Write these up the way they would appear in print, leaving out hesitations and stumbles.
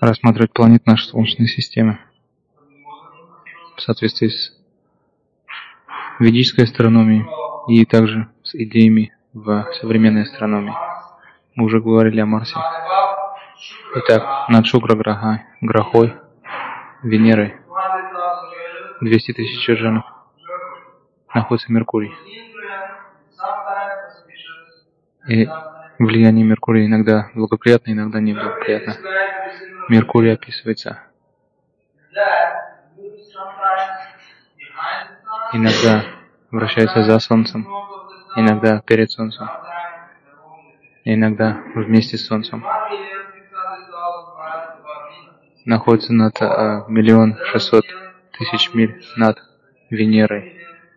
рассматривать планеты нашей Солнечной системы в соответствии с ведической астрономией и также с идеями в современной астрономии. Мы уже говорили о Марсе. Итак, над Шукра-грахой, Венерой, 200 тысяч йоджанов, находится Меркурий. И влияние Меркурия иногда благоприятно, иногда неблагоприятно. Меркурий описывается иногда вращается за Солнцем, иногда перед Солнцем, иногда вместе с Солнцем. Находится над 1 600 000 миль над Венерой.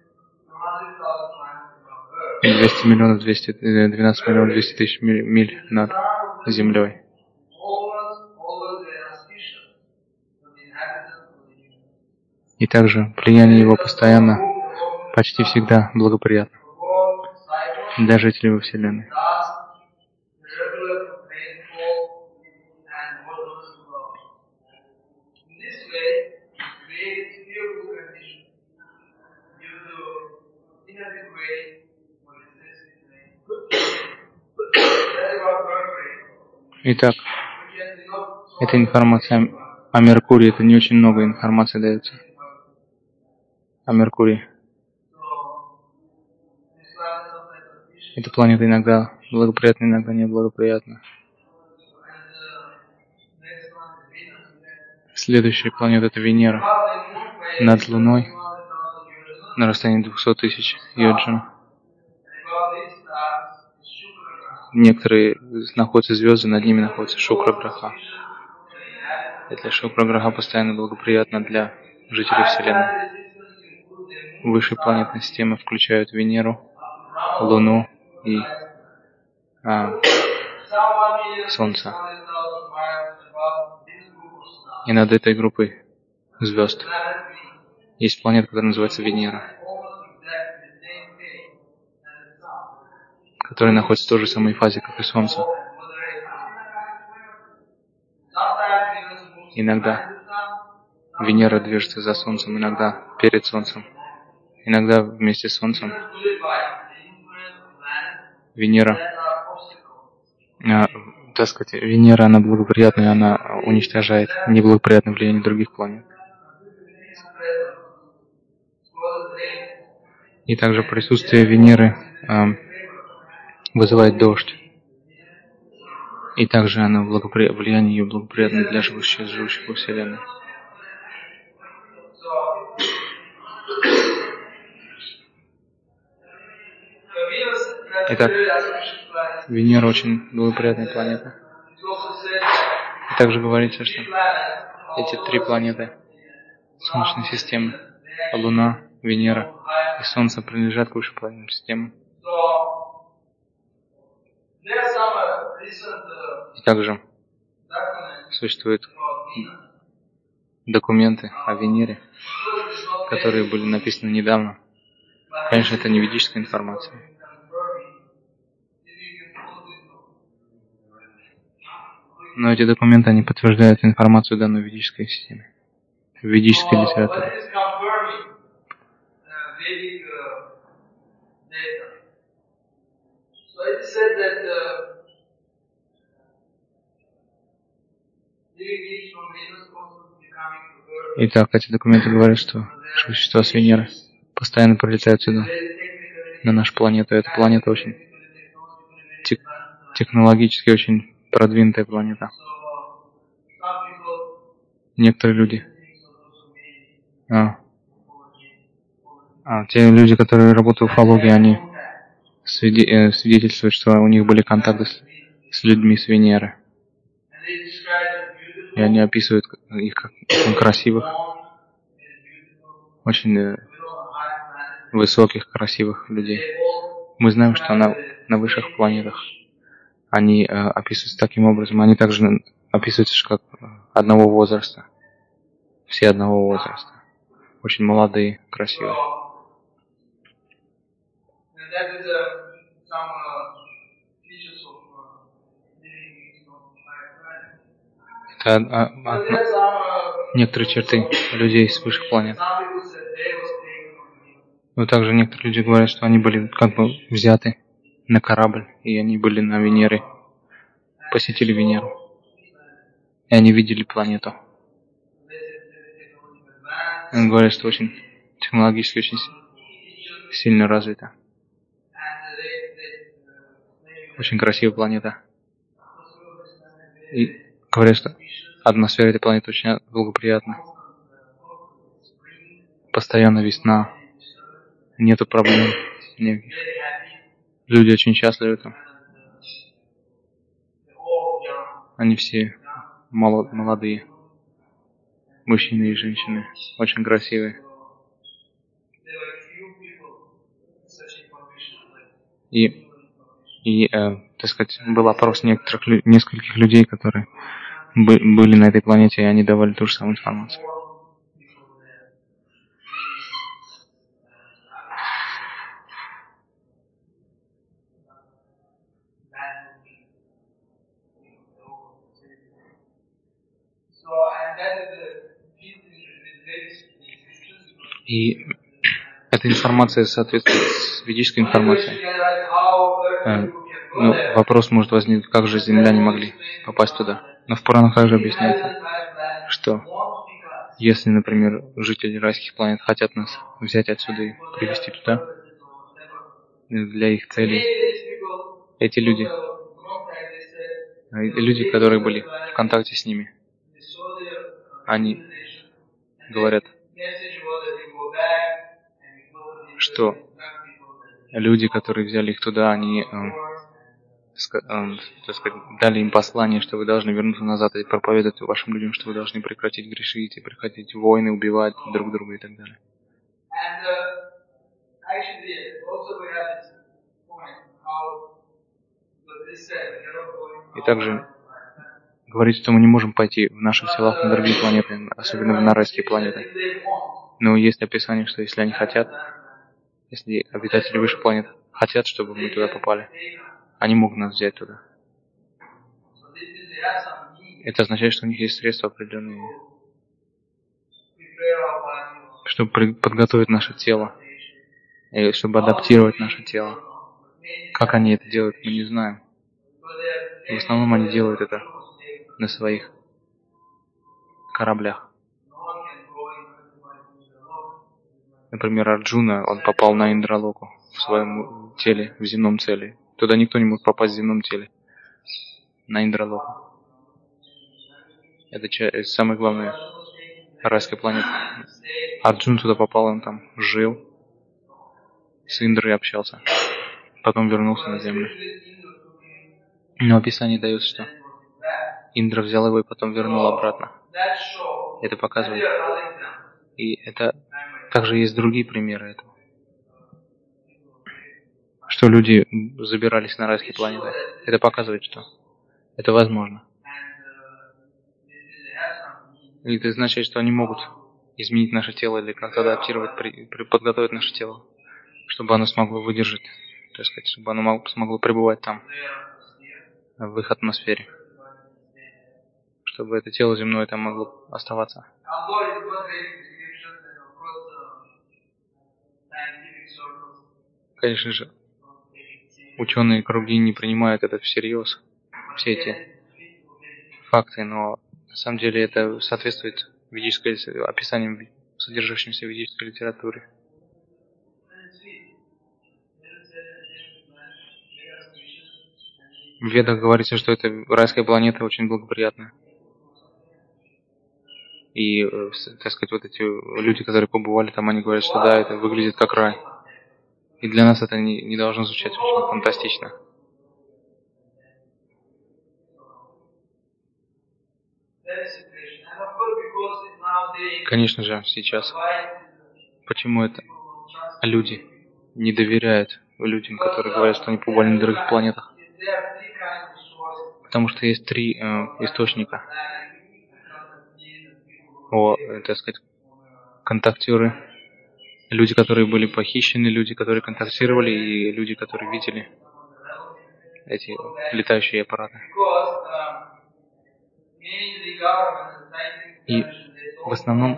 12 миллионов 200 тысяч миль над Землей. И также влияние его постоянно, почти всегда благоприятно для жителей во Вселенной. Итак, эта информация о Меркурии, это не очень много информации дается о Меркурии. Эта планета иногда благоприятна, иногда неблагоприятна. Следующая планета — это Венера. Над Луной на расстоянии 200 тысяч йоджанов. Некоторые находятся звезды, над ними находится Шукра-граха. Эта Шукра-граха постоянно благоприятна для жителей Вселенной. Высшие планетные системы включают Венеру, Луну и Солнце. И над этой группой звезд есть планета, которая называется Венера, которая находится в той же самой фазе, как и Солнце. Иногда Венера движется за Солнцем, иногда перед Солнцем, иногда вместе с Солнцем. Венера, так сказать, Венера, она благоприятная, она уничтожает неблагоприятное влияние других планет. И также присутствие Венеры вызывает дождь. И также влияние ее благоприятно для живущих во Вселенной. Итак, Венера очень благоприятная планета. И также говорится, что эти три планеты Солнечной системы, Луна, Венера и Солнце, принадлежат к высшим планетным системам. И также существуют документы о Венере, которые были написаны недавно. Конечно, это не ведическая информация. Но эти документы, они подтверждают информацию, данную в ведической системе, в ведической литературе. Итак, эти документы говорят, что существа с Венеры постоянно прилетают сюда, на нашу планету. Эта планета очень технологически очень продвинутая планета. Некоторые люди, те люди, которые работают в уфологии, они свидетельствуют, что у них были контакты с людьми с Венеры. И они описывают их как очень красивых, очень высоких, красивых людей. Мы знаем, что на высших планетах они описываются таким образом. Они также описываются как одного возраста. Все одного возраста. Очень молодые, красивые. Это некоторые черты людей с высших планет. Но также некоторые люди говорят, что они были как бы взяты на корабль, и они были на Венере, посетили Венеру, и они видели планету. Они говорят, что очень технологически очень сильно развита. Очень красивая планета. И говорят, что атмосфера этой планеты очень благоприятна. Постоянно весна. Нету проблем никаких. Люди очень счастливы там. Они все молодые. Мужчины и женщины. Очень красивые. И так сказать, был опрос нескольких людей, которые были на этой планете, и они давали ту же самую информацию. И эта информация соответствует с ведической информацией. Ну, вопрос может возникнуть, как же земляне могли попасть туда. Но в Пуранах также объясняется, что если, например, жители райских планет хотят нас взять отсюда и привезти туда, для их целей, эти люди, которые были в контакте с ними, они говорят, что люди, которые взяли их туда, они так сказать, дали им послание, что вы должны вернуться назад и проповедовать вашим людям, что вы должны прекратить грешить и прекратить войны, убивать друг друга и так далее. И также говорит, что мы не можем пойти в наших селах на другие планеты, особенно на райские планеты. Но есть описание, что если они хотят, если обитатели высших планет хотят, чтобы мы туда попали, они могут нас взять туда. Это означает, что у них есть средства определенные, чтобы подготовить наше тело, и чтобы адаптировать наше тело. Как они это делают, мы не знаем. В основном они делают это на своих кораблях. Например, Арджуна, он попал на Индралоку в своем теле, в земном теле. Туда никто не мог попасть в земном теле. На Индралоку. Это самая главная райская планета. Арджун туда попал, он там жил, с Индрой общался. Потом вернулся на землю. Но описание дается, что Индра взял его и потом вернул обратно. Это показывает. И это также есть другие примеры этого. Что люди забирались на райские планеты. Это показывает, что это возможно. И это означает, что они могут изменить наше тело или как-то адаптировать, подготовить наше тело, чтобы оно смогло выдержать, так сказать, чтобы оно смогло пребывать там, в их атмосфере. Чтобы это тело земное там могло оставаться. Конечно же, ученые круги не принимают это всерьез, все эти факты, но на самом деле это соответствует описаниям, содержащимся в ведической литературе. В Ведах говорится, что эта райская планета очень благоприятная. И, так сказать, вот эти люди, которые побывали там, они говорят, что да, это выглядит как рай. И для нас это не должно звучать очень фантастично. Конечно же, сейчас. Почему это люди не доверяют людям, которые говорят, что они побывали на других планетах? Потому что есть три источника. Так сказать, контактеры, люди, которые были похищены, люди, которые контактировали, и люди, которые видели эти летающие аппараты. И в основном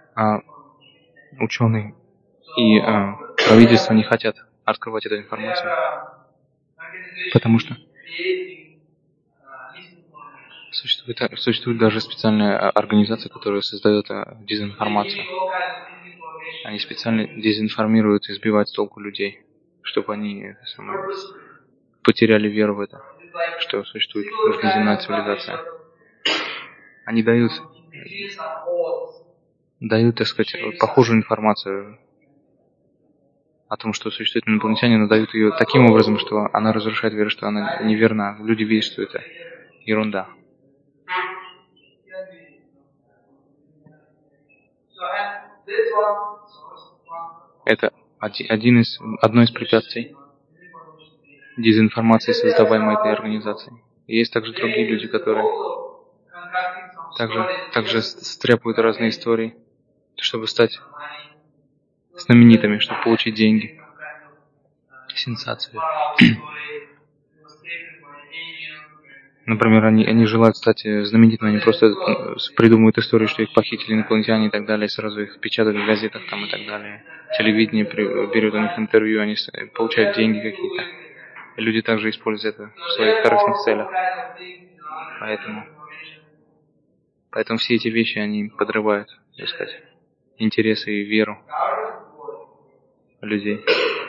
ученые и правительство не хотят открывать эту информацию, потому что существует даже специальная организация, которая создает дезинформацию. Они специально дезинформируют и сбивают с толку людей, чтобы они потеряли веру в это, что существует внеземная цивилизация. Они дают, так сказать, похожую информацию о том, что существует инопланетяне, но дают ее таким образом, что она разрушает веру, что она неверна. Люди видят, что это ерунда. Это одно из препятствий дезинформации, создаваемой этой организацией. И есть также другие люди, которые также стряпают разные истории, чтобы стать знаменитыми, чтобы получить деньги, сенсацию. Например, они желают стать знаменитыми, они просто придумывают историю, что их похитили инопланетяне и так далее, и сразу их печатают в газетах там и так далее. Телевидение берет у них интервью, они получают деньги какие-то. И люди также используют это в своих корыстных целях. Поэтому все эти вещи, они подрывают, так сказать, интересы и веру людей.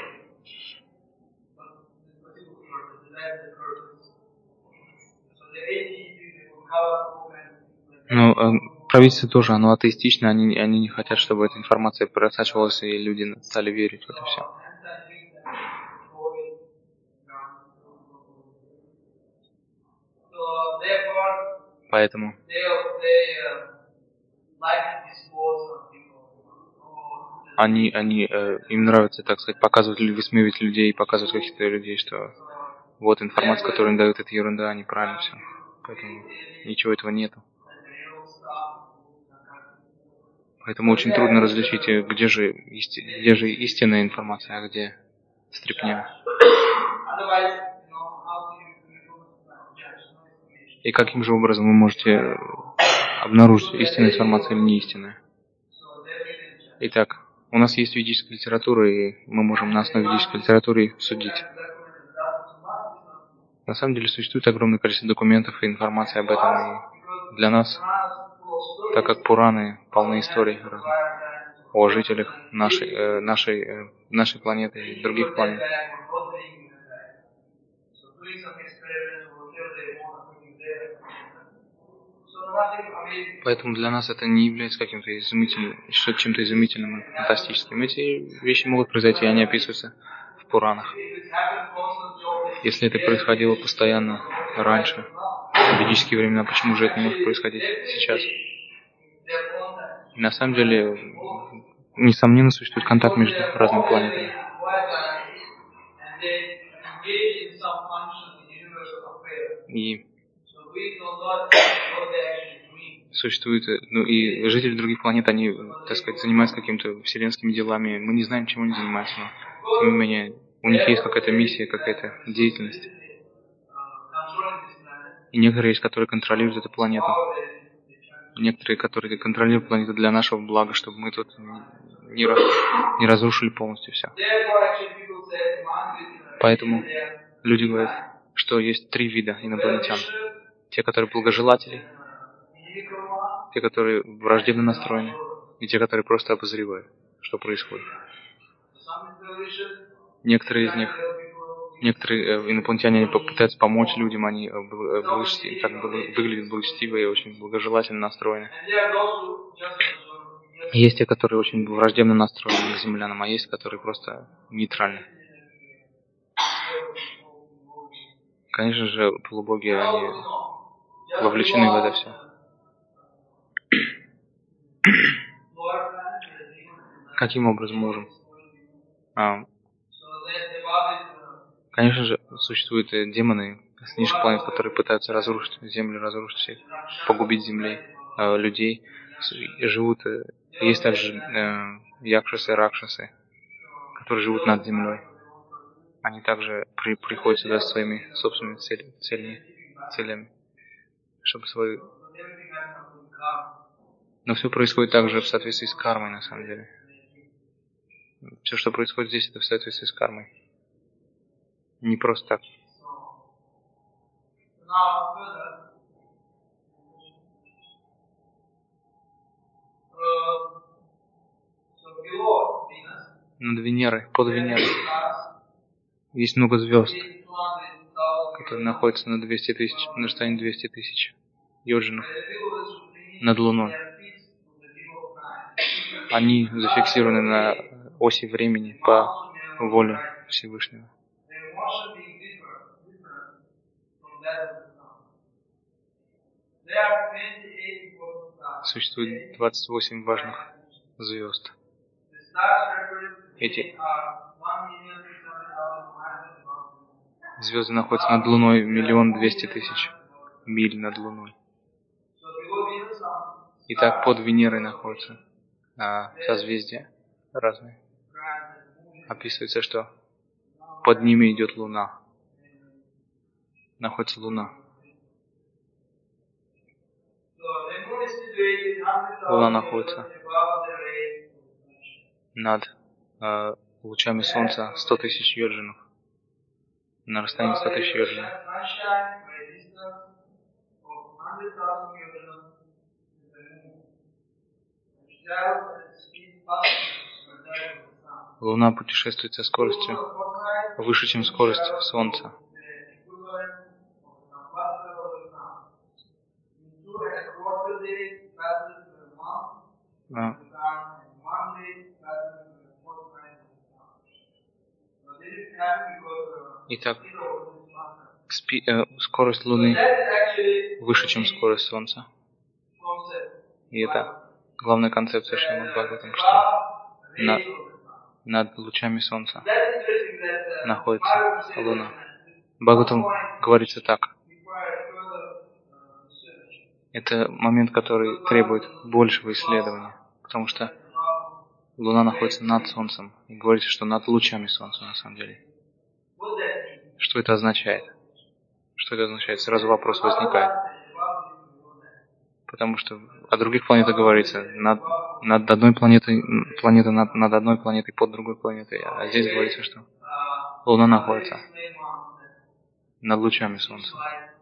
Ну, правительство тоже, оно атеистично, они не хотят, чтобы эта информация просачивалась, и люди стали верить в это все. Поэтому им нравится, так сказать, показывать, высмеивать людей, показывать каких-то людей, что вот информация, которую они дают, это ерунда, а неправильно все. Поэтому ничего этого нету. Поэтому очень трудно различить, где же истинная информация, а где стряпня. И каким же образом вы можете обнаружить истинную информацию или неистинную? Итак, у нас есть ведическая литература, и мы можем на основе ведической литературы судить. На самом деле существует огромное количество документов и информации об этом. И для нас, так как Пураны полны историй о жителях нашей планеты и других планет, поэтому для нас это не является каким-то чем-то изумительным и фантастическим. Эти вещи могут произойти, и они описываются в Пуранах. Если это происходило постоянно раньше, в ведические времена, почему же это не может происходить сейчас? И на самом деле, несомненно, существует контакт между разными планетами. И существует, и жители других планет, они, так сказать, занимаются какими-то вселенскими делами. Мы не знаем, чем они занимаются, но тем не менее, у них есть какая-то миссия, какая-то деятельность. И некоторые есть, которые контролируют эту планету. Некоторые, которые контролируют планету для нашего блага, чтобы мы тут не разрушили полностью все. Поэтому люди говорят, что есть 3 вида инопланетян. Те, которые благожелатели, те, которые враждебно настроены, и те, которые просто обозревают, что происходит. Некоторые инопланетяне, они попытаются помочь людям, они выглядят благочестиво и очень благожелательно настроены. Есть те, которые очень враждебно настроены к землянам, а есть, которые просто нейтральны. Конечно же, полубоги, они вовлечены в это все. Каким образом можем? Конечно же, существуют демоны с низших планет, которые пытаются разрушить Землю, разрушить всех, погубить Земли, людей. Живут, есть также якшасы, ракшасы, которые живут над Землей. Они также приходят сюда со своими собственными целями, чтобы свою Но все происходит также в соответствии с кармой, на самом деле. Все, что происходит здесь, это в соответствии с кармой. Не просто так. Над Венерой, под Венерой, есть много звезд, которые находятся на 200 тысяч, на расстоянии 200 тысяч йоджинов над Луной. Они зафиксированы на оси времени по воле Всевышнего. Существует 28 важных звезд. Эти звезды находятся над Луной 1 200 000 миль над Луной. И так под Венерой находятся созвездия разные. Описывается, что под ними идет Луна. Находится Луна. Луна находится над лучами Солнца 100 000 йоджинов. На расстоянии 100 000 йоджинов. Луна путешествует со скоростью выше, чем скорость Солнца. Итак, скорость Луны выше, чем скорость Солнца. И это главная концепция Шримад Бхагаватам, что над лучами Солнца находится Луна. В Бхагаватам говорится так. Это момент, который требует большего исследования, потому что Луна находится над Солнцем. И говорится, что над лучами Солнца на самом деле. Что это означает? Что это означает? Сразу вопрос возникает. Потому что о других планетах говорится над одной планетой, планета над одной планетой, под другой планетой. А здесь говорится, что Луна находится над лучами Солнца.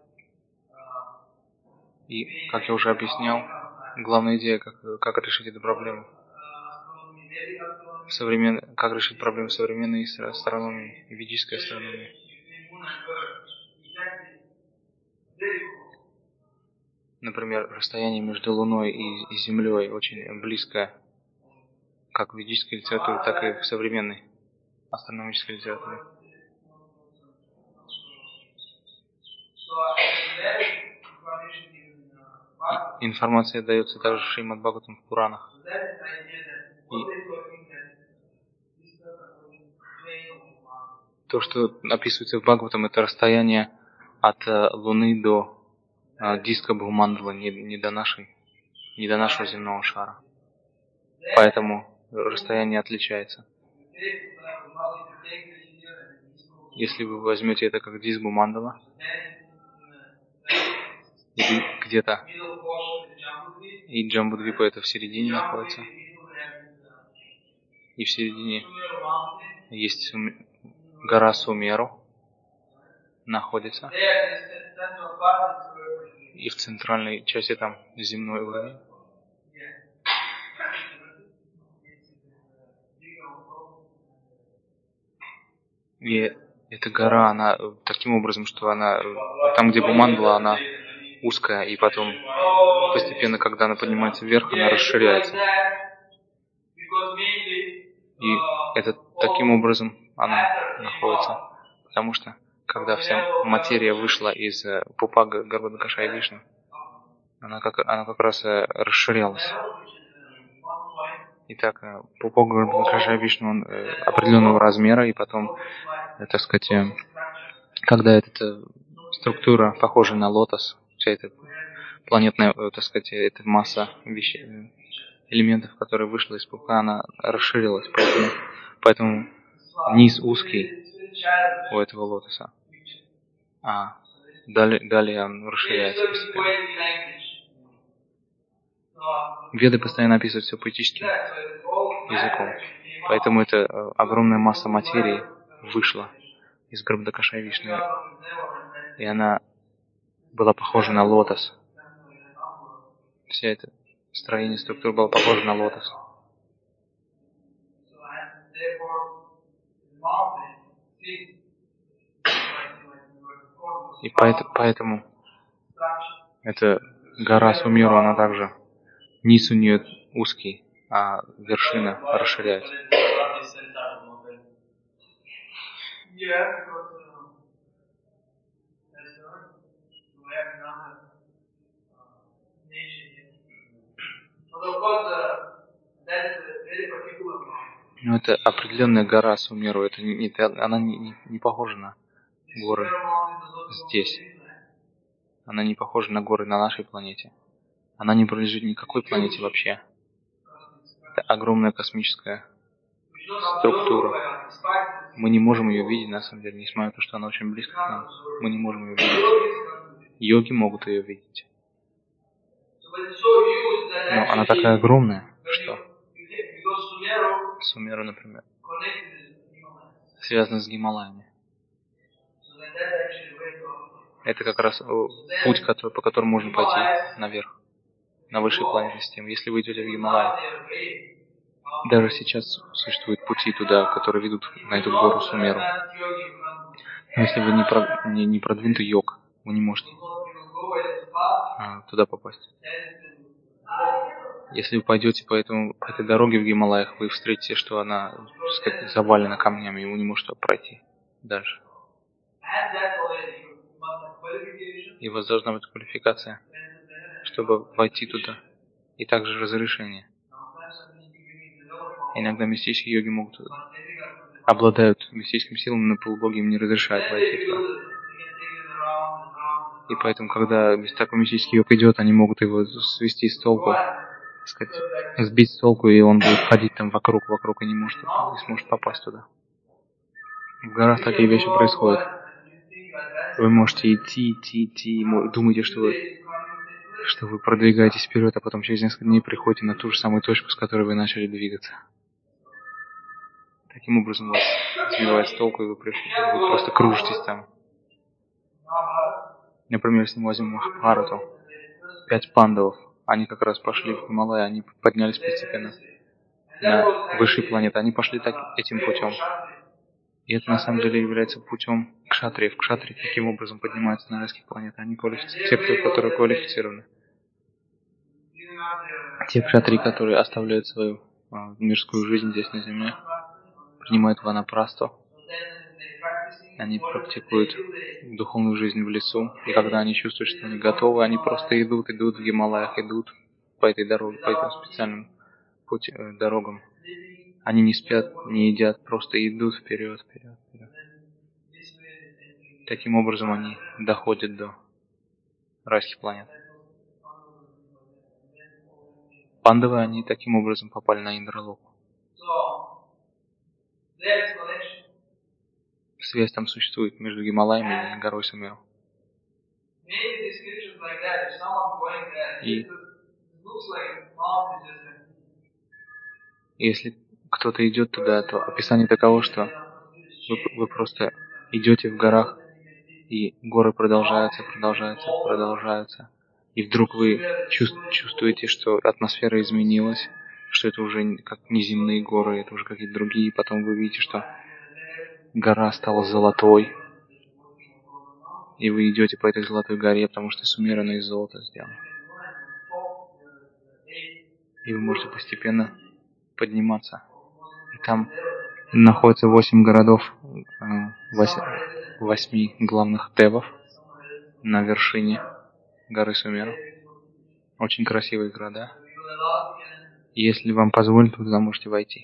И, как я уже объяснял, главная идея, как решить эту проблему. Как решить проблему современной астрономии и ведической астрономии. Например, расстояние между Луной и Землей очень близкое, как в ведической литературе, так и в современной астрономической литературе. Информация дается также в Шримад Бхагаватам в Пуранах. И то, что описывается в Бхагаватам, это расстояние от Луны до диска Бхумандала, не до нашего земного шара. Поэтому расстояние отличается. Если вы возьмете это как диск Бхумандала, где-то и Джамбудвипа это в середине находится, и в середине есть гора Сумеру находится, и в центральной части там земной уровень. И эта гора, она таким образом, что она там, где Бхумандала, она узкая, и потом постепенно, когда она поднимается вверх, она расширяется. И это таким образом она находится. Потому что, когда вся материя вышла из пупа Гарбхадакаша и Вишну, она как раз расширялась. Итак, пупок Гарбхадакаша и Вишну, он определенного размера, и потом, так сказать, когда эта структура похожа на лотос, вся эта планетная, так сказать, эта масса элементов, которая вышла из пупка, она расширилась. Поэтому низ узкий у этого лотоса. А далее он расширяется постепенно. Веды постоянно описывают все поэтическим языком. Поэтому эта огромная масса материи вышла из Гарбхакашая Вишну. И она была похожа на лотос. Вся это строение структур было похоже на лотос. И поэтому эта гора Сумеру, она также, низ у нее узкий, а вершина расширяется. Ну, это определенная гора Сумеру, это она не похожа на горы здесь. Она не похожа на горы на нашей планете. Она не принадлежит никакой планете вообще. Это огромная космическая структура. Мы не можем ее видеть, на самом деле, несмотря на то, что она очень близко к нам. Мы не можем ее видеть. Йоги могут ее видеть. Но она такая огромная, что Сумера, например, связана с Гималаями. Это как раз путь, по которому можно пойти наверх, на высшие планетные системы. Если вы идете в Гималай, даже сейчас существуют пути туда, которые ведут на эту гору Сумеру. Но если вы не продвинутый йог, вы не можете туда попасть. Если вы пойдете по этой дороге в Гималаях, вы встретите, что она, так сказать, завалена камнями, и вы не можете пройти дальше. И у вас должна быть квалификация, чтобы войти туда. И также разрешение. Иногда мистические йоги обладают мистическими силами, но полубоги им не разрешают войти туда. И поэтому, когда такой мистический йог идет, они могут его свести с толку, так сказать, сбить с толку, и он будет ходить там вокруг и не сможет попасть туда. В горах такие вещи происходят. Вы можете идти, думаете, что вы продвигаетесь вперед, а потом через несколько дней приходите на ту же самую точку, с которой вы начали двигаться. Таким образом вас сбивает с толку, и вы просто кружитесь там. Например, если мы возьмем Махабхарату, 5 пандавов, они как раз пошли в Гималай, они поднялись постепенно на высшие планеты, они пошли этим путем. И это на самом деле является путем кшатриев. Кшатрии таким образом поднимаются на райские планеты. Они те, которые квалифицированы. Те кшатрии, которые оставляют свою мирскую жизнь здесь на земле, принимают ванапрасту. Они практикуют духовную жизнь в лесу. И когда они чувствуют, что они готовы, они просто идут в Гималаях, идут по этой дороге, по этим специальным дорогам. Они не спят, не едят, просто идут вперед. Таким образом они доходят до райских планет. Пандавы, они таким образом попали на Индралоку. Связь там существует между Гималаями и горой Сумеру. И если кто-то идет туда, то описание таково, что вы просто идете в горах, и горы продолжаются. И вдруг вы чувствуете, что атмосфера изменилась, что это уже как неземные горы, это уже какие-то другие. И потом вы видите, что гора стала золотой. И вы идете по этой золотой горе, потому что Сумера, она из золота сделана. И вы можете постепенно подниматься. И там находится 8 городов, 8 главных девов на вершине горы Сумера. Очень красивые города. И если вам позволят, вы туда можете войти.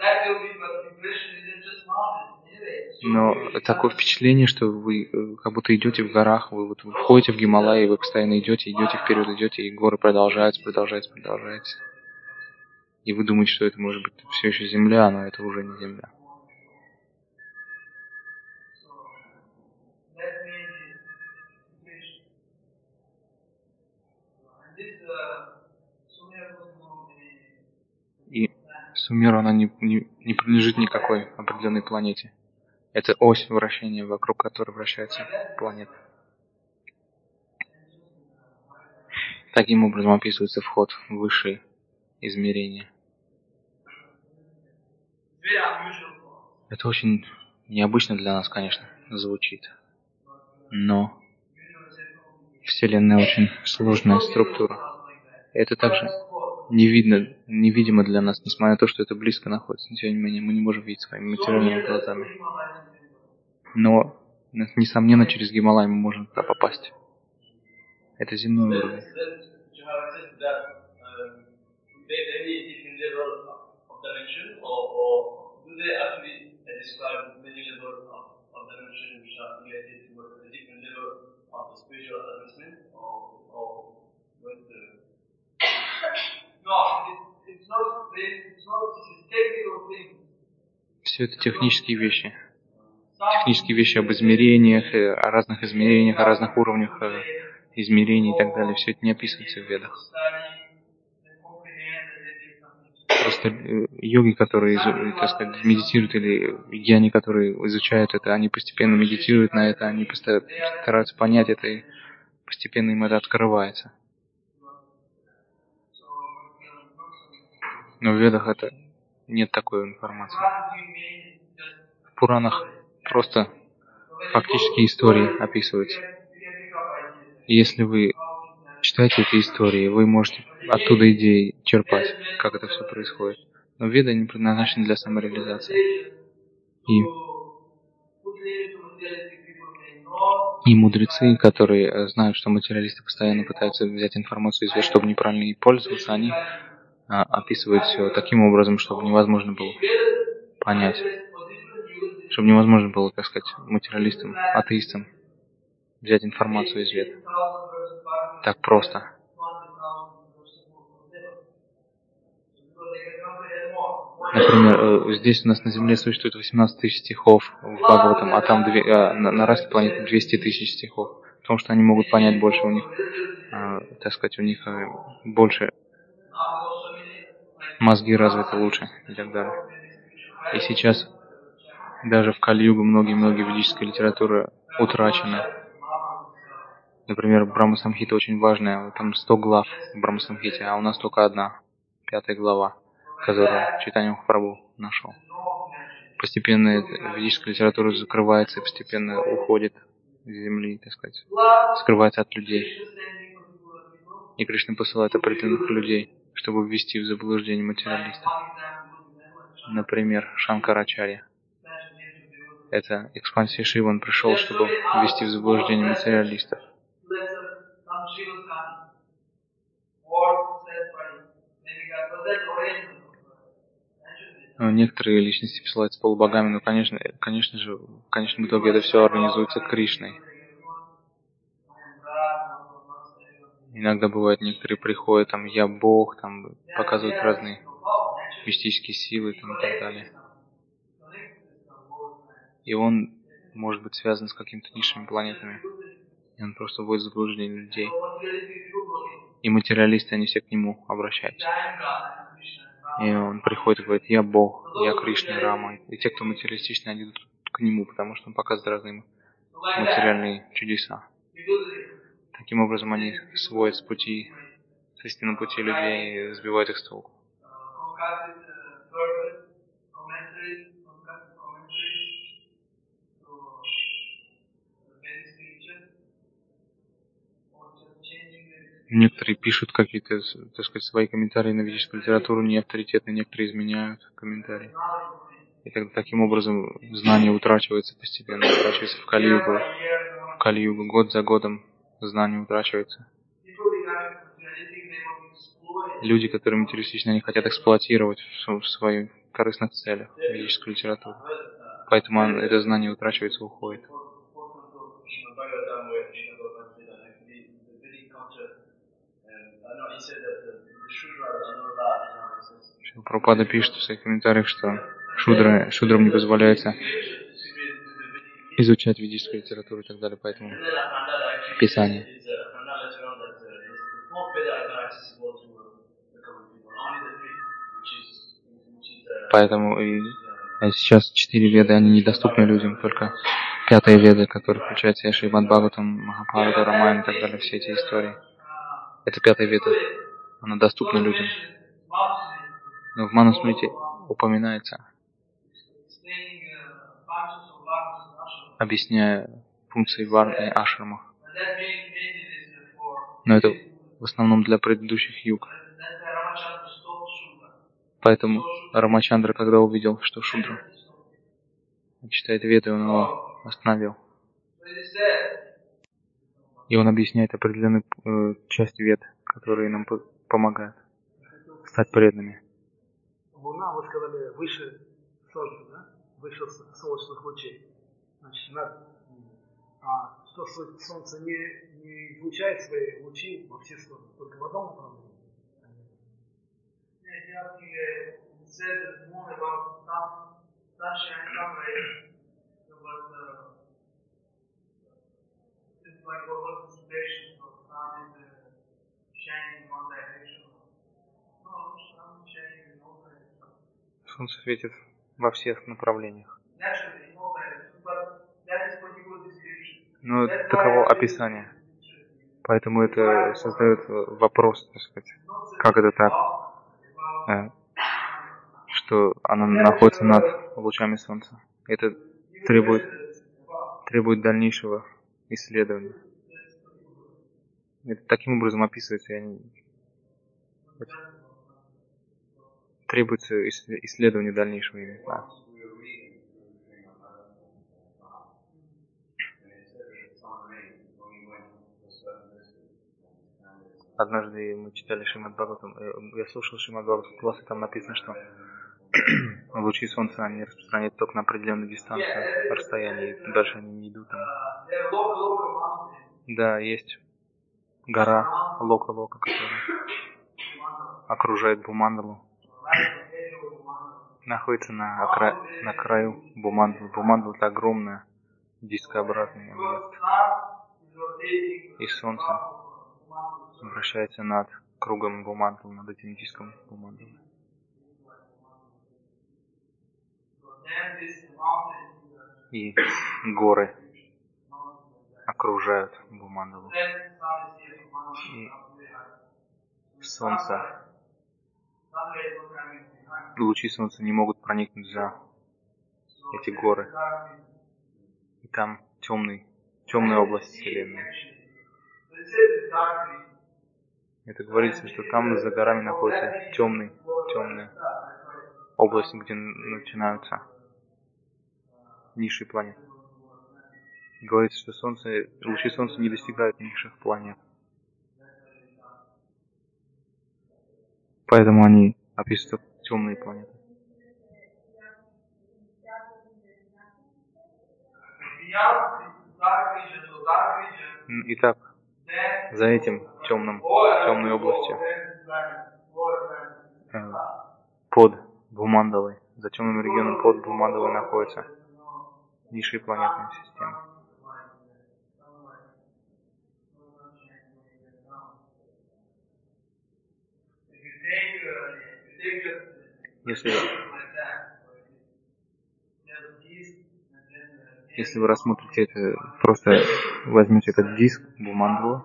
Но такое впечатление, что вы как будто идете в горах, вы входите в Гималай, и вы постоянно идете вперед, и горы продолжаются. И вы думаете, что это может быть все еще земля, но это уже не земля. И Сумера, она не принадлежит никакой определенной планете. Это ось вращения, вокруг которой вращается планета. Таким образом описывается вход в высшие измерения. Это очень необычно для нас, конечно, звучит. Но Вселенная очень сложная структура. Это также невидимо для нас, несмотря на то, что это близко находится. Но тем не менее, мы не можем видеть своими материальными глазами. Но, несомненно, через Гималай мы можем туда попасть. Это земной уровень. Все это технические вещи. Технические вещи об измерениях, о разных измерениях, о разных уровнях измерений и так далее. Все это не описывается в Ведах. Просто йоги, которые, так сказать, медитируют, или гьяни, которые изучают это, они постепенно медитируют на это, они стараются понять это, и постепенно им это открывается. Но в Ведах это нет такой информации. В Пуранах просто фактически истории описываются. И если вы читаете эти истории, вы можете оттуда идеи черпать, как это все происходит. Но Веды не предназначены для самореализации. И мудрецы, которые знают, что материалисты постоянно пытаются взять информацию из Вед, чтобы неправильно ей пользоваться, они описывают все таким образом, чтобы невозможно было понять, чтобы невозможно было, так сказать, материалистам, атеистам взять информацию из Вед. Так просто. Например, здесь у нас на Земле существует 18 тысяч стихов в Бхагаватам, а там на райской планете 200 тысяч стихов. Потому что они могут понять больше, у них, так сказать, у них больше мозги развиты лучше и так далее. И сейчас даже в Кали-югу многие ведическая литература утрачена. Например, Брахма-самхита очень важная, там 100 глав в Брахма-самхите, а у нас только одна, 5 глава, которую Чайтанья Махапрабху нашел. Постепенно ведическая литература закрывается и постепенно уходит с земли, так сказать, скрывается от людей. И Кришна посылает определенных людей, чтобы ввести в заблуждение материалистов. Например, Шанкарачарья. Это экспансия Шивы, он пришел, чтобы ввести в заблуждение материалистов. Некоторые личности посылаются полубогами, но, конечно же, в конечном итоге это все организуется Кришной. Иногда бывает, некоторые приходят, там, я Бог, там, показывают разные мистические силы, там, и так далее. И он может быть связан с какими-то низшими планетами. И он просто вводит в заблуждение людей. И материалисты, они все к нему обращаются. И он приходит и говорит, я Бог, я Кришна, Рама. И те, кто материалистичны, они идут к нему, потому что он показывает разные материальные чудеса. Таким образом, они сводят с истинного пути людей и сбивают их с толку. Некоторые пишут какие-то, так сказать, свои комментарии на ведическую литературу, не авторитетные, некоторые изменяют комментарии. И таким образом знание утрачивается постепенно, утрачивается в Кали-югу. В Кали-югу год за годом знание утрачивается. Люди, которые материалистичны, они хотят эксплуатировать в своих корыстных целях ведическую литературу. Поэтому это знание утрачивается, уходит. Прабхупада пишет в своих комментариях, что шудрам не позволяется изучать ведическую литературу и так далее, поэтому Писание. Поэтому и сейчас 4 веды, они недоступны людям, только 5-я веда, которая включает в себя Шримад Бхагаватам, Махабхарата, Рамаян и так далее, все эти истории. Это 5-я веда, она доступна людям. Но в Манусмрите упоминается, объясняя функции варн и ашрамов. Но это в основном для предыдущих юг. Поэтому Рамачандра, когда увидел, что Шудра читает веды, он его остановил. И он объясняет определенную часть вед, которые нам помогают стать преданными. Луна, вы сказали, выше Солнца, да? Выше солнечных лучей. Значит, что Солнце не излучает свои лучи во все стороны, только в одном направлении. Солнце светит во всех направлениях. Но таково описание. Поэтому это создает вопрос, так сказать, как это так, что оно находится над лучами Солнца. Это требует дальнейшего исследования. Это таким образом описывается. Требуется исследование дальнейшего именно. Однажды мы читали Шримад Бхагаватам, я слушал Шримад Бхагаватам класс, и там написано, что лучи Солнца, они распространяются только на определенную дистанцию, расстояние, и дальше они не идут. Да, есть гора Лока-Лока, которая окружает Бумандалу. Находится на краю Бумандалы. Бумандала — это огромная дискообразный объект. И Солнце вращается над кругом Бумандалы, над этим диском Бумандалы. И горы окружают Бумандалу. И Солнце, лучи Солнца не могут проникнуть за эти горы. И там темная область Вселенной. Это говорится, что там за горами находится темная область, где начинаются низшие планеты. Говорится, что лучи Солнца не достигают низших планет. Поэтому они описывают темные планеты. Итак, за этим темной областью, под Бумандалой, за темным регионом под Бумандалой находятся низшие планетные системы. Если вы рассмотрите это, просто возьмете этот диск Бумандалы,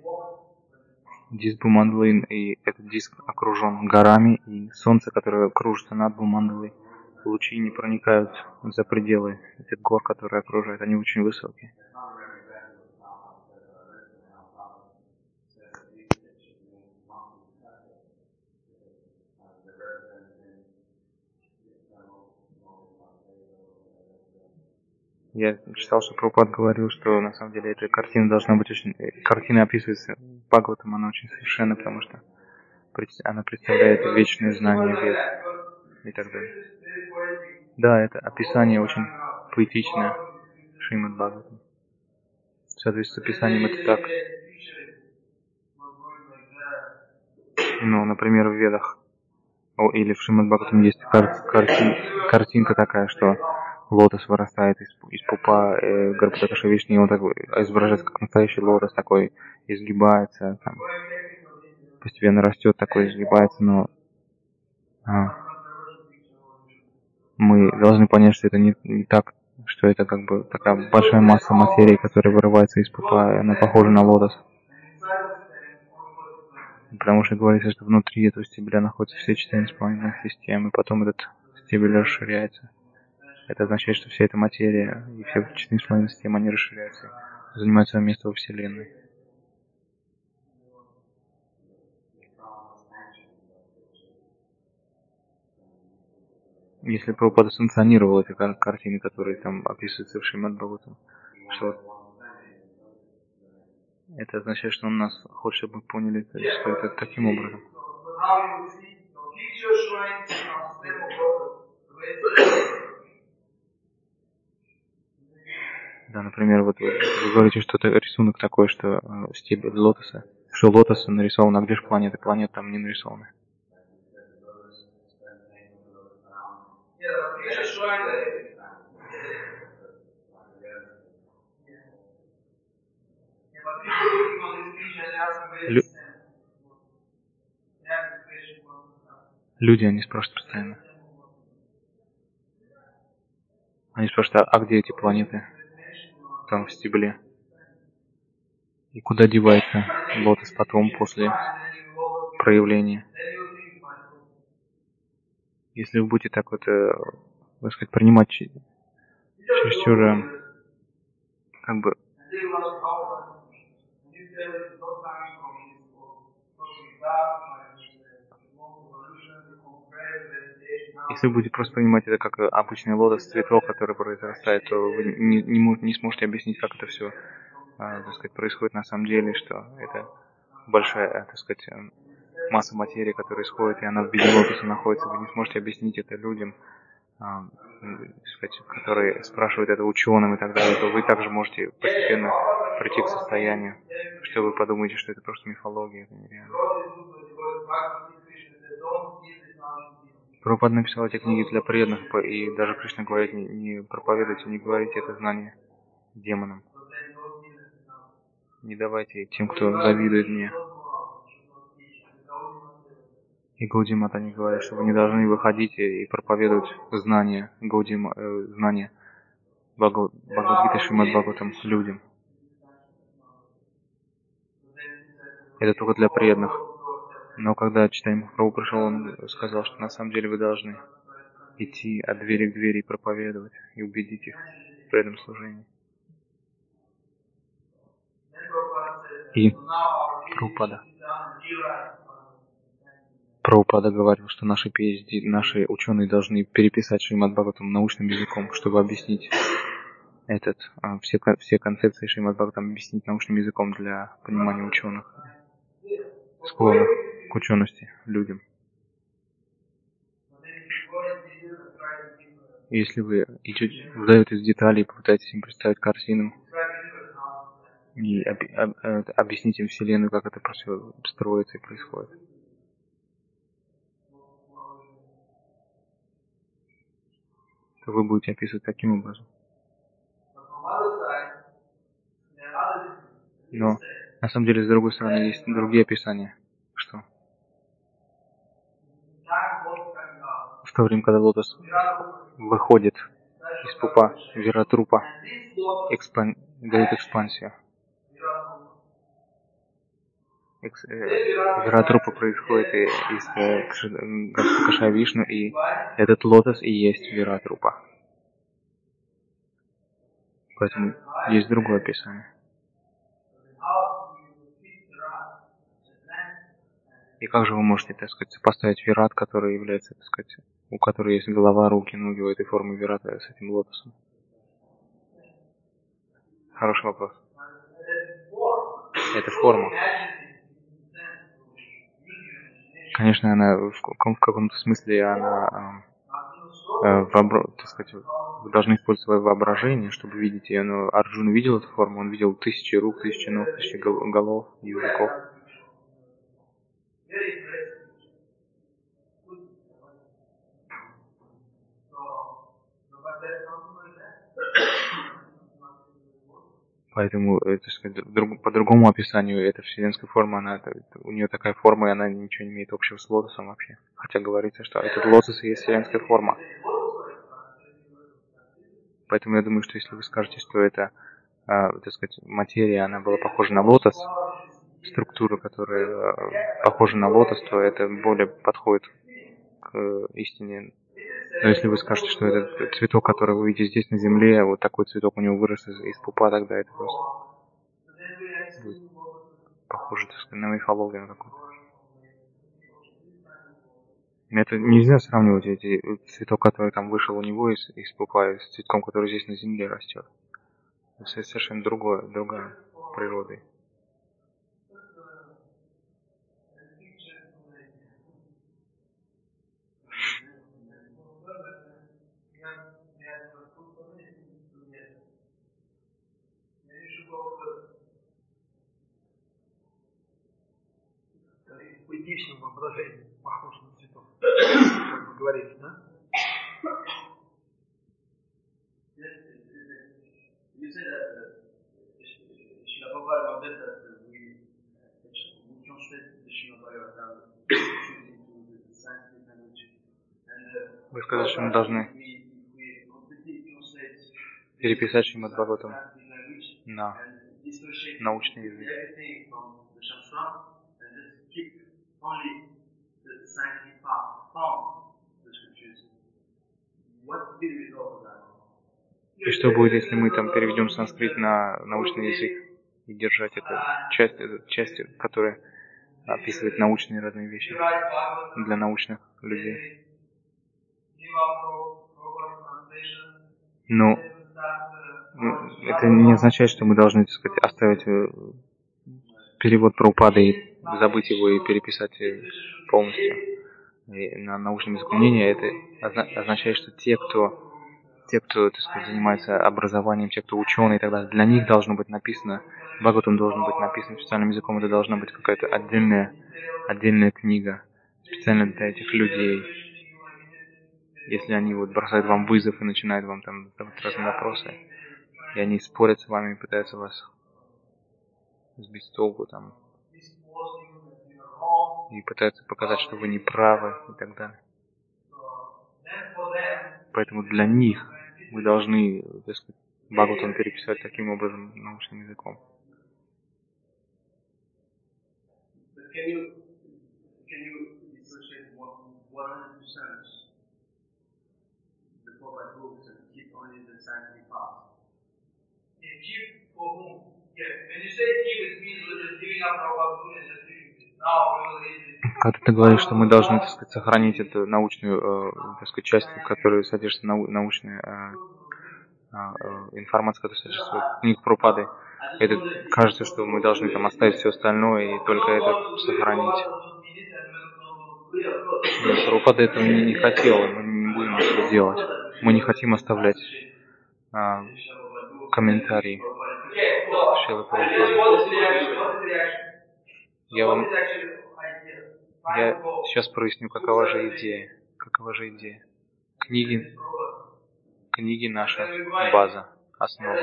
и этот диск окружен горами, и Солнце, которое кружится над Бумандалой, лучи не проникают за пределы этих гор, которые окружают, они очень высокие. Я читал, что Прабхупад говорил, что на самом деле эта картина должна быть очень... Картина описывается Бхагаватам, она очень совершенна, потому что она представляет вечное знание вед и так далее. Да, это описание очень поэтичное Шримад Бхагаватам. В соответствии с описанием это так. Ну, например, в Ведах или в Шримад Бхагаватам есть картинка такая, что лотос вырастает из пупа Гарбхадакаша Вишни, и он так изображается как настоящий лотос, такой изгибается, там, постепенно растет, такой изгибается, но мы должны понять, что это не так, что это как бы такая большая масса материи, которая вырывается из пупа, и она похожа на лотос. Потому что говорится, что внутри этого стебля находятся все 14,5 системы, и потом этот стебель расширяется. Это означает, что вся эта материя и все 14,5 системы, они расширяются, занимают свое место во Вселенной. Если Прабхупада санкционировал эти картины, которые там описываются в Шримад Бхагаватам, что это означает, что он нас хочет, чтобы мы поняли, что это таким образом. Да, например, вот вы говорите, что это рисунок такой, что стебель лотоса, что лотосы нарисованы, а где же планеты? Планеты там не нарисованы. Люди, они спрашивают постоянно. Они спрашивают, а где эти планеты? Там в стебле. И куда девается лотос потом, после проявления? Если вы будете так вот, так сказать, принимать чересчур, как бы, если вы будете просто принимать это как обычный лотос, цветок, который произрастает, то вы не сможете объяснить, как это все, так сказать, происходит на самом деле, что это большая, так сказать, масса материи, которая исходит, и она в виде лотоса находится. Вы не сможете объяснить это людям, так сказать, которые спрашивают это ученым и так далее, то вы также можете постепенно прийти к состоянию, что вы подумаете, что это просто мифология, это нереально. Прабхупада написал эти книги для преданных, и даже Кришна говорит, не проповедуйте, не говорите это знание демонам. Не давайте тем, кто завидует мне. И Гаудия Мата не говорит, что вы не должны выходить и проповедовать знания знания Бхагавад-гиты Шримад Бхагаватам людям. Это только для преданных. Но когда Чайтанья Махапрабху пришел, он сказал, что на самом деле вы должны идти от двери к двери и проповедовать, и убедить их в преданном служении. И Прабхупада говорил, что наши PhD, наши ученые должны переписать Шримад Бхагаватам научным языком, чтобы объяснить все концепции Шримад Бхагаватам объяснить научным языком для понимания ученых, склонных к учености людям. Если вы вдаетесь в детали и попытаетесь им представить картину и объяснить им Вселенную, как это все строится и происходит. То вы будете описывать таким образом. Но на самом деле, с другой стороны, есть другие описания, что в то время, когда лотос выходит из пупа Виратрупа, дает экспансию. Виратрупа происходит из Кашая Вишну, и этот лотос и есть Виратрупа. Поэтому есть другое описание. И как же вы можете, так сказать, сопоставить Вират, который является, так сказать, у которой есть голова, руки, ноги в этой форме Вирата с этим лотосом? Хороший вопрос. Это форма. Конечно, она в каком-то смысле она, так сказать, вы должны использовать свое воображение, чтобы видеть ее. Но Арджуна видел эту форму, он видел 1000 рук, 1000 ног, 1000 голов, языков. Поэтому, так сказать, по другому описанию, эта вселенская форма, у нее такая форма, и она ничего не имеет общего с лотосом вообще. Хотя говорится, что этот лотос и есть вселенская форма. Поэтому я думаю, что если вы скажете, что это, так сказать, материя, она была похожа на лотос, структура, которая похожа на лотос, то это более подходит к истине. Но если вы скажете, что это цветок, который вы видите здесь на земле, вот такой цветок у него вырос из пупа, тогда это просто будет похоже, так сказать, на мифологию какую-то. Это нельзя сравнивать эти цветок, который там вышел у него из пупа, с цветком, который здесь на земле растет. Это совершенно другая природа. Поэтичном воображении похож на цветок, как вы говорите, да? Вы сказали, что мы должны переписать Шримад Бхагаватам на научный язык. И что будет, если мы там переведем санскрит на научный язык и держать эту часть, которая описывает научные разные вещи для научных людей? Но это не означает, что мы должны, так сказать, оставить перевод Прабхупады и забыть его и переписать полностью на научном языке. Мнение это означает, что те, кто, так сказать, занимается образованием, те, кто ученые и так далее, для них должно быть написано, Бхагаватам должен быть написан специальным языком, это должна быть какая-то отдельная книга, специально для этих людей. Если они вот бросают вам вызов и начинают вам там задавать разные вопросы, и они спорят с вами, пытаются вас сбить с толку там, и пытаются показать, что вы не правы и так далее. Поэтому для них вы должны, так сказать, Бхагаватам переписать таким образом научным языком. Когда ты говоришь, что мы должны, так сказать, сохранить эту научную, так сказать, часть, в которой содержится научная информация, которая содержится в книгах Прабхупады, это кажется, что мы должны там оставить все остальное и только это сохранить. Нет, Прабхупада этого не хотел, мы не будем этого делать. Мы не хотим оставлять комментарии Шрилы Прабхупады. Я сейчас проясню, какова же идея. Книги наша база, основа.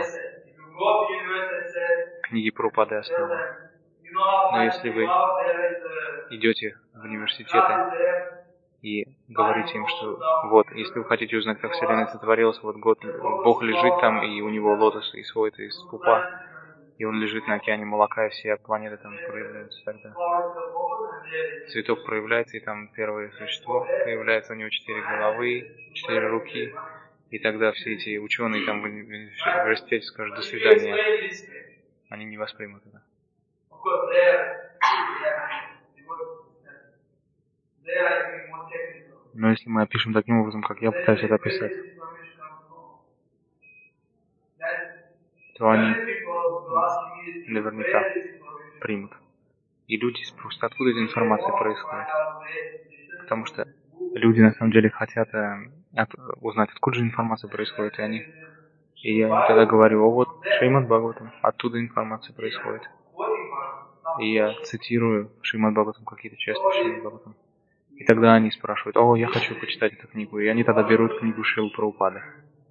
Книги Прабхупады основа. Но если вы идете в университеты и говорите им, что вот, если вы хотите узнать, как Вселенная сотворилась, вот Бог лежит там, и у него лотос исходит из пупа, и он лежит на океане молока, и все планеты там проявляются тогда. Цветок проявляется, и там первое существо появляется, у него 4 головы, 4 руки, и тогда все эти ученые там в университете скажут «до свидания». Они не воспримут это. Но если мы опишем таким образом, как я пытаюсь это описать, то они наверняка примут. И люди спросят, откуда эта информация происходит. Потому что люди на самом деле хотят узнать, откуда же информация происходит. И я им тогда говорю, вот Шримад Бхагаватам, оттуда информация происходит. И я цитирую Шримад Бхагаватам, какие-то части Шримад Бхагаватам. И тогда они спрашивают, я хочу почитать эту книгу. И они тогда берут книгу Шрилы Прабхупады.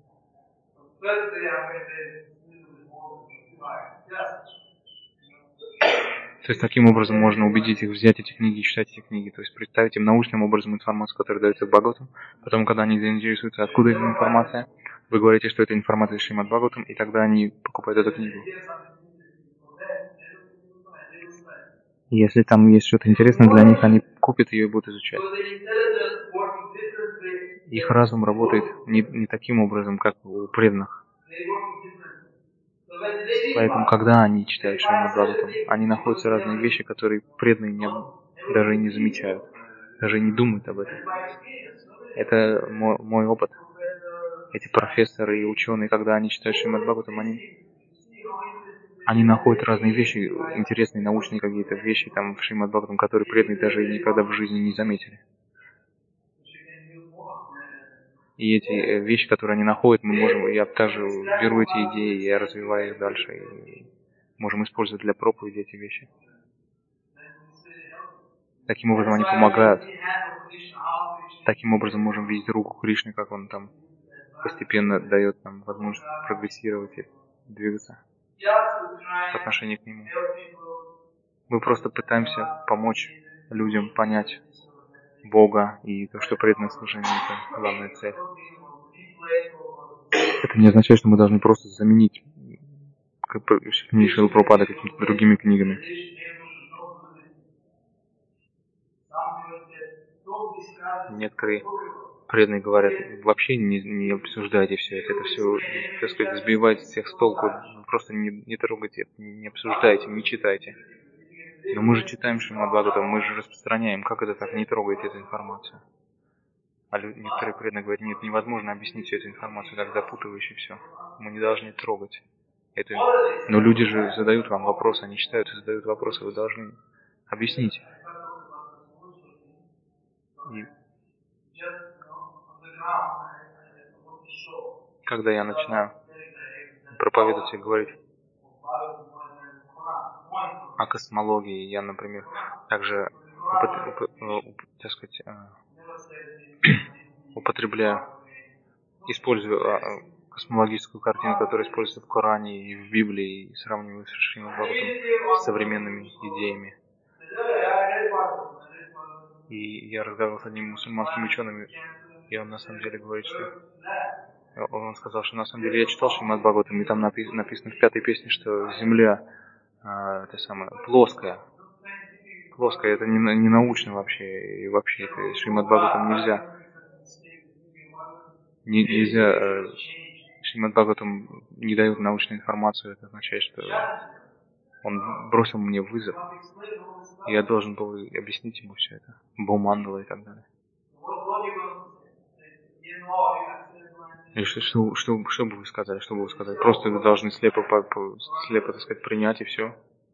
То есть таким образом можно убедить их взять эти книги и читать эти книги. То есть представить им научным образом информацию, которая дается в Бхагаватам. Потом, когда они заинтересуются, откуда эта информация, Вы говорите, что это информация из Шримад Бхагаватам, и тогда они покупают эту книгу. Если там есть что-то интересное для них, они купят ее и будут изучать. Их разум работает не таким образом, как у преданных. Поэтому, когда они читают Шримад Бхагаватам, они находятся разные вещи, которые преданные даже и не замечают, даже и не думают об этом. Это мой опыт. Эти профессоры и ученые, когда они читают Шримад Бхагаватам, они находят разные вещи, интересные научные какие-то вещи там в Шримад Бхагаватам, которые преданные даже и никогда в жизни не заметили. И эти вещи, которые они находят, я также беру эти идеи, я развиваю их дальше, и можем использовать для проповеди эти вещи. Таким образом они помогают. Таким образом можем видеть руку Кришны, как он там постепенно дает нам возможность прогрессировать и двигаться в отношении к нему. Мы просто пытаемся помочь людям понять Бога и то, что преданное служение — это главная цель. Это не означает, что мы должны просто заменить книги Шрилы Прабхупады какими-то другими книгами. Некоторые преданные говорят, вообще не обсуждайте все это все, так сказать, сбивайте всех с толку, просто не трогайте, не обсуждайте, не читайте. Но мы же читаем Шримад Бхагаватам, мы же распространяем, как это так, не трогайте эту информацию. А некоторые преданные говорят, нет, невозможно объяснить всю эту информацию, так запутывающе все. Мы не должны трогать это. Но люди же задают вам вопросы, они читают и задают вопросы, вы должны объяснить. И когда я начинаю проповедовать и говорить о космологии, я, например, также так сказать, использую космологическую картину, которая используется в Коране и в Библии, и сравниваю с Шримад Бхагаватам с современными идеями. И я разговаривал с одним мусульманским ученым, и он на самом деле говорит, что... Он сказал, что на самом деле я читал Шримад Бхагаватам, и там написано в 5-й песне, что Земля плоская. Плоская, это не научно вообще, и вообще это Шримад Бхагаватам нельзя Шримад Бхагаватам не дает научную информацию, это означает, что он бросил мне вызов, и я должен был объяснить ему все это, Бхумандала и так далее. И что бы вы сказали? Что бы вы сказали? Просто вы должны слепо, так сказать, принять и все?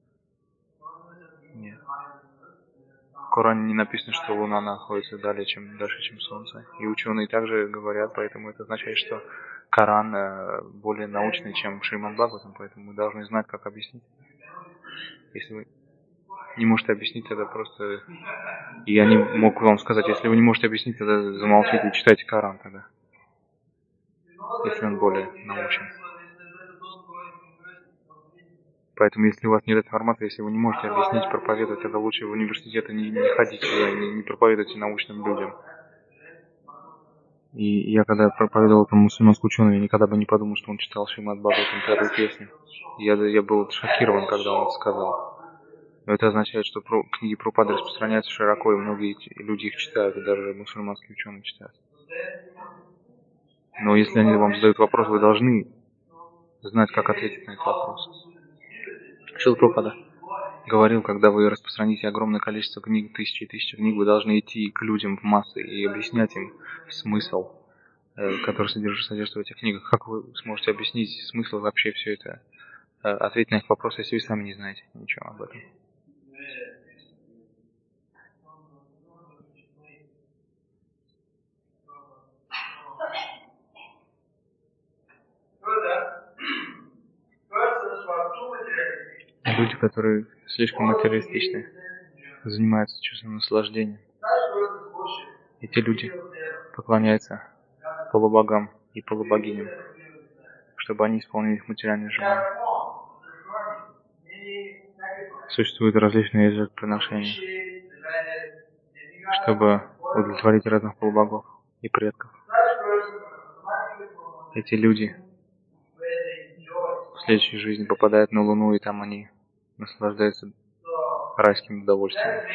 Нет. В Коране не написано, что Луна находится дальше, чем Солнце. И ученые также говорят, поэтому это означает, что Коран более научный, чем Шримад Бхагаватам, поэтому мы должны знать, как объяснить. Если вы не можете объяснить, тогда просто... И я не мог вам сказать, если вы не можете объяснить, тогда замолчите и читайте Коран тогда. Если он более научен. Поэтому, если у вас нет информации, если вы не можете объяснить, проповедовать, тогда лучше в университеты не ходите, не проповедуйте научным людям. И я когда проповедовал там мусульманскому ученому, я никогда бы не подумал, что он читал Шримад Бхагаватам, 5-ю песню. Я был шокирован, когда он это сказал. Но это означает, что книги Прабхупады распространяются широко, и многие люди их читают, и даже мусульманские ученые читают. Но если они вам задают вопрос, вы должны знать, как ответить на этот вопрос. Шрила Прабхупада говорил, когда вы распространите огромное количество книг, тысячи и тысячи книг, вы должны идти к людям в массы и объяснять им смысл, который содержится в этих книгах. Как вы сможете объяснить смысл вообще все это? Ответить на их вопросы, если вы сами не знаете ничего об этом. Люди, которые слишком материалистичны, занимаются чувством наслаждения. Эти люди поклоняются полубогам и полубогиням, чтобы они исполнили их материальные желания. Существуют различные жертвоприношения, чтобы удовлетворить разных полубогов и предков. эти люди в следующей жизни попадают на Луну, и там они наслаждаются райским удовольствием.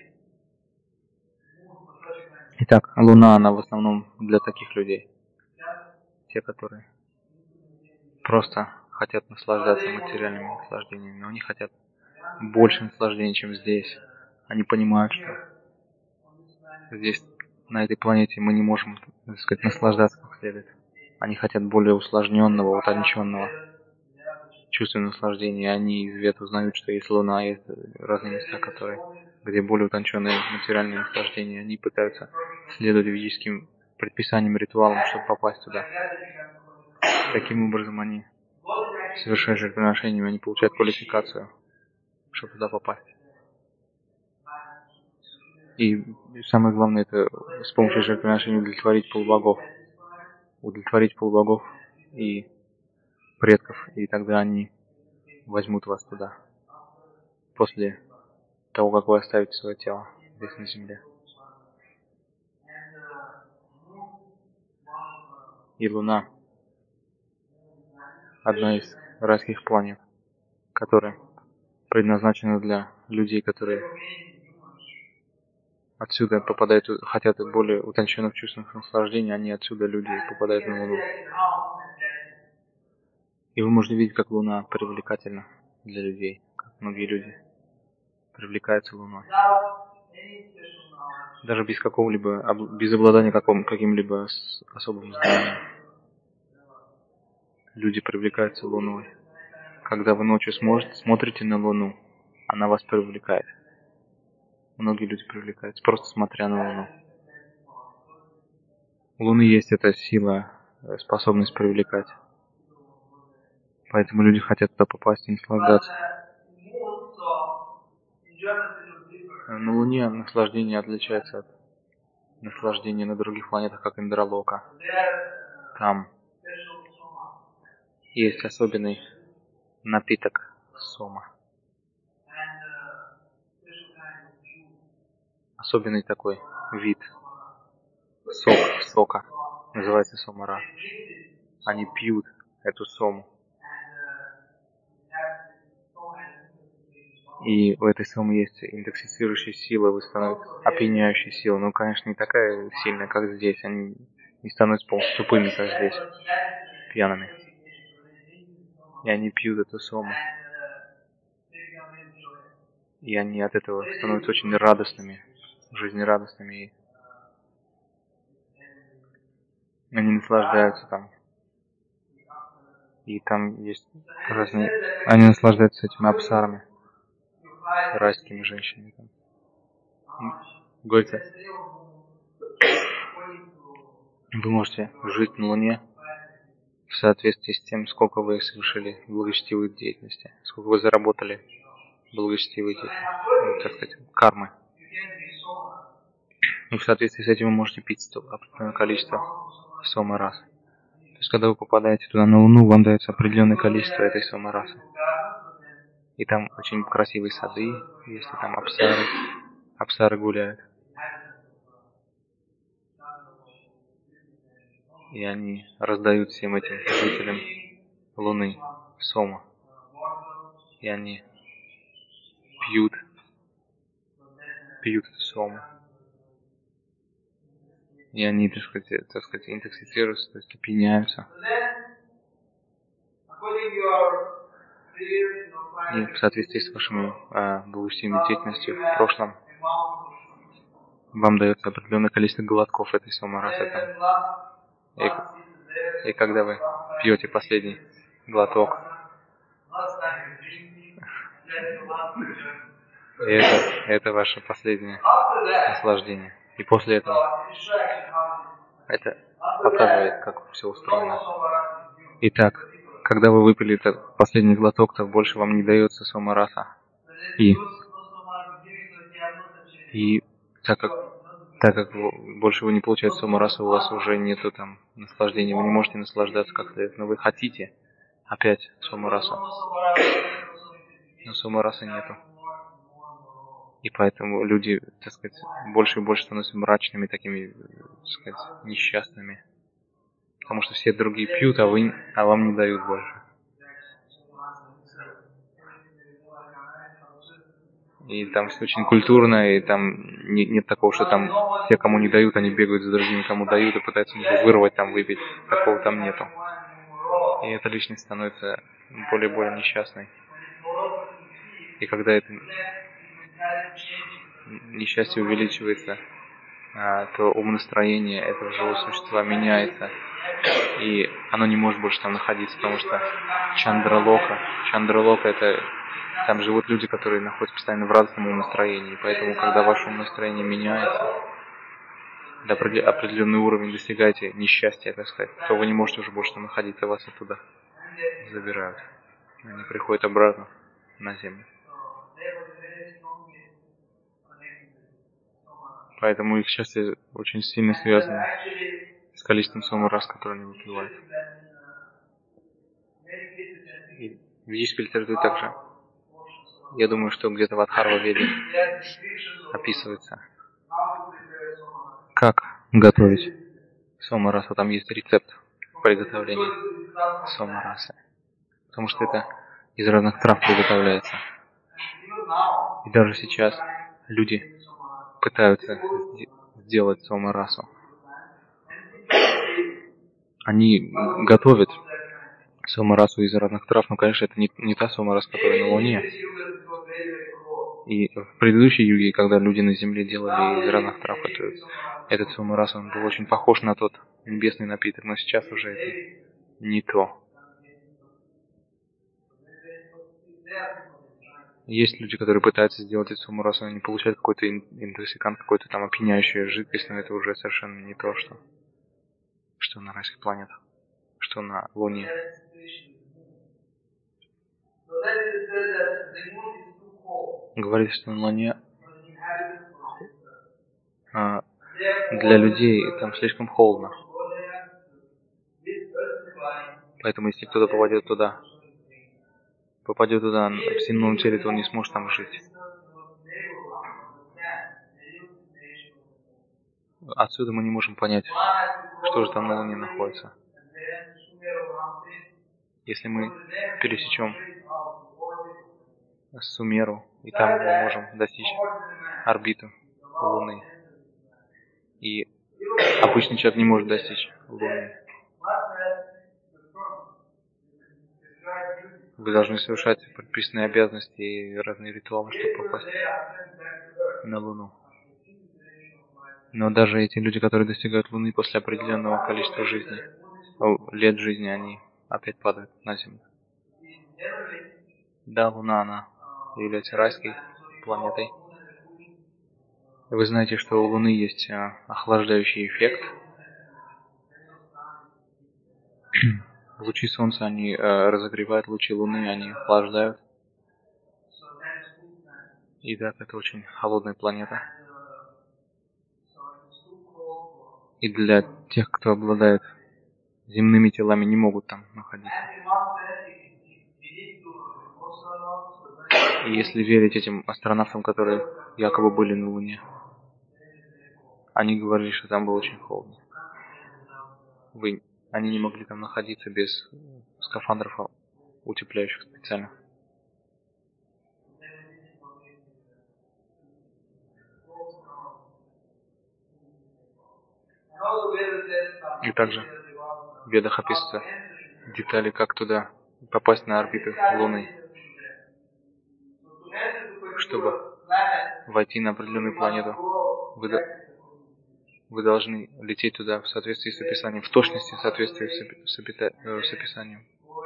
Итак, Луна, она в основном для таких людей. Те, которые просто хотят наслаждаться материальными наслаждениями, но они хотят больше наслаждений, чем здесь. Они понимают, что здесь, на этой планете, мы не можем, так сказать, наслаждаться как следует. Они хотят более усложненного, утонченного чувства наслаждения. Они из вет узнают, что есть Луна, есть разные места, где более утонченные материальные наслаждения. Они пытаются следовать ведическим предписаниям, ритуалам, чтобы попасть туда. Таким образом, они совершают жертвоприношение, они получают квалификацию, чтобы туда попасть. И самое главное, это с помощью жертвоприношения удовлетворить полубогов. Удовлетворить полубогов и предков, и тогда они возьмут вас туда. После того, как вы оставите свое тело здесь на земле. И Луна — одна из райских планет, которая предназначена для людей, которые отсюда попадают, хотят более утонченных чувственных наслаждений, они отсюда, люди, попадают на Луну. И вы можете видеть, как Луна привлекательна для людей, как многие люди привлекаются Луной. Даже без какого-либо, без обладания каким-либо особым знанием. Люди привлекаются Луной. Когда вы ночью смотрите на Луну, она вас привлекает. Многие люди привлекаются, просто смотря на Луну. У Луны есть эта сила, способность привлекать. Поэтому люди хотят туда попасть и наслаждаться. На Луне наслаждение отличается от наслаждения на других планетах, как Индралока. Там есть особенный напиток сома. Особенный такой вид сока. Называется сомара. Они пьют эту сому. И у этой сомы есть интоксицирующая сила, вы становитесь опьяняющей силой. Но, конечно, не такая сильная, как здесь. Они не становятся полностью тупыми, как здесь, пьяными. И они пьют эту сому. И они от этого становятся очень радостными, жизнерадостными. И они наслаждаются там. И там есть разные... Они наслаждаются этими апсарами, райскими женщинами. Говорится, вы можете жить на Луне в соответствии с тем, сколько вы совершили благочестивой деятельности, сколько вы заработали благочестивой деятельности, так сказать, кармы. И в соответствии с этим вы можете пить определенное количество сома рас. То есть, когда вы попадаете туда на Луну, вам дается определенное количество этой сома расы. И там очень красивые сады, если там апсары гуляют. И они раздают всем этим жителям Луны сома. И они пьют эту сому. И они, так сказать, интоксицируются, то есть опьяняются. И в соответствии с вашими благочестивыми деятельностью в прошлом вам дается определенное количество глотков этой сомарасы. И когда вы пьете последний глоток, это ваше последнее наслаждение. И после этого это показывает, как все устроено. Итак, когда вы выпили этот последний глоток, то больше вам не дается сомараса. И так как больше вы не получаете сомараса, у вас уже нету там наслаждения, вы не можете наслаждаться как следует, но вы хотите опять сомараса. Но сомараса нету. И поэтому люди, так сказать, больше и больше становятся мрачными, такими, так сказать, несчастными. Потому что все другие пьют, а вам не дают больше. И там все очень культурно, и там нет такого, что там те, кому не дают, они бегают за другими, кому дают, и пытаются вырвать, там, выпить. Такого там нету. И эта личность становится более несчастной. И когда это несчастье увеличивается, то умонастроение этого живого существа меняется. И оно не может больше там находиться, потому что Чандралока это... Там живут люди, которые находятся постоянно в радостном умонастроении. Поэтому, когда ваше умонастроение меняется, до определенный уровень достигаете несчастья, так сказать, то вы не можете уже больше там находиться, вас оттуда забирают. Они приходят обратно на землю. Поэтому их счастье очень сильно связано с количеством сомарас, которые они выпивают. И в ведической литературе также, я думаю, что где-то в Адхарва-веде описывается, как готовить сомарасу. Там есть рецепт приготовления сомарасы. Потому что это из разных трав приготовляется. И даже сейчас люди пытаются сделать сомарасу. Они готовят сомарасу из разных трав, но, конечно, это не та сомараса, которая на Луне. И в предыдущей юге, когда люди на Земле делали из разных трав этот сомарас, он был очень похож на тот небесный напиток, но сейчас уже это не то. Есть люди, которые пытаются сделать эту сомарасу, они получают какой-то интоксикант, какой-то там опьяняющую жидкость, но это уже совершенно не то, что на райских планетах, что на Луне. Говорится, что на Луне для людей там слишком холодно. Поэтому если кто-то попадет туда в земном теле, то он не сможет там жить. Отсюда мы не можем понять, что же там на Луне находится. Если мы пересечем Сумеру, и там мы можем достичь орбиту Луны. И обычный человек не может достичь Луны. Вы должны совершать предписанные обязанности и разные ритуалы, чтобы попасть на Луну. Но даже эти люди, которые достигают Луны после определенного количества лет жизни, они опять падают на Землю. Да, Луна, она является райской планетой. Вы знаете, что у Луны есть охлаждающий эффект. Лучи Солнца, они разогревают, лучи Луны, они охлаждают. И так, это очень холодная планета. И для тех, кто обладает земными телами, не могут там находиться. И если верить этим астронавтам, которые якобы были на Луне, они говорили, что там было очень холодно. Они не могли там находиться без скафандров, утепляющих специально. И также в Ведах описываются детали, как туда попасть на орбиту Луны. Чтобы войти на определенную планету, вы должны лететь туда в соответствии с описанием, в точности в соответствии с описанием.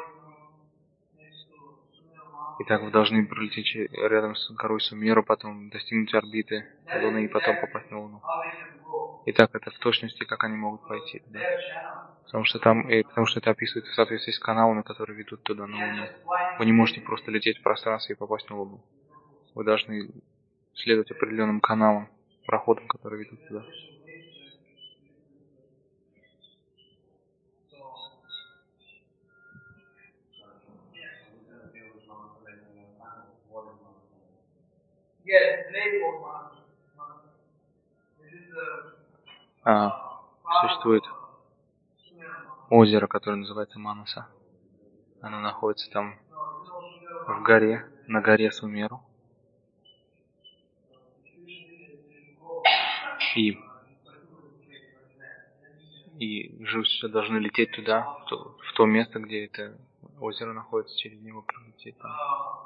Итак, вы должны пролететь рядом с горой Сумеру, потом достигнуть орбиты Луны и потом попасть на Луну. Итак, это в точности, как они могут пойти туда. Потому что это описывается в соответствии с каналами, которые ведут туда, на Луну. Вы не можете просто лететь в пространстве и попасть на Луну. Вы должны следовать определенным каналам, проходам, которые ведут туда. Существует озеро, которое называется Манаса. Оно находится там в горе, на горе Сумеру. И живущие должны лететь туда, в то место, где это озеро находится, через него пролететь там.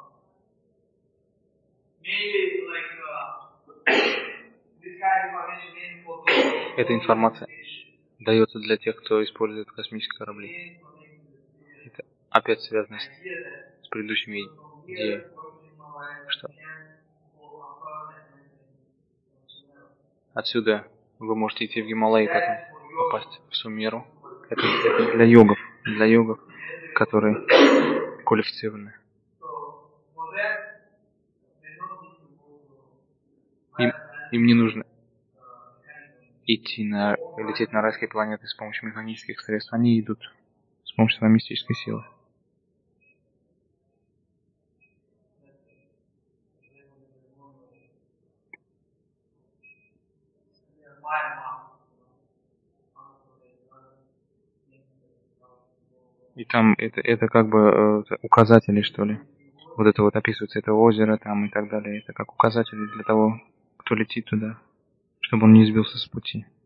Эта информация дается для тех, кто использует космические корабли. Это опять связано с предыдущими идеей, что отсюда вы можете идти в Гималай и потом попасть в Сумеру. Это для йогов, которые квалифицированы. Им не нужно лететь на райские планеты с помощью механических средств. Они идут с помощью своей мистической силы. И там это как бы указатели, что ли. Вот это вот описывается, это озеро там и так далее. Это как указатели для того, кто летит туда, чтобы он не сбился с пути.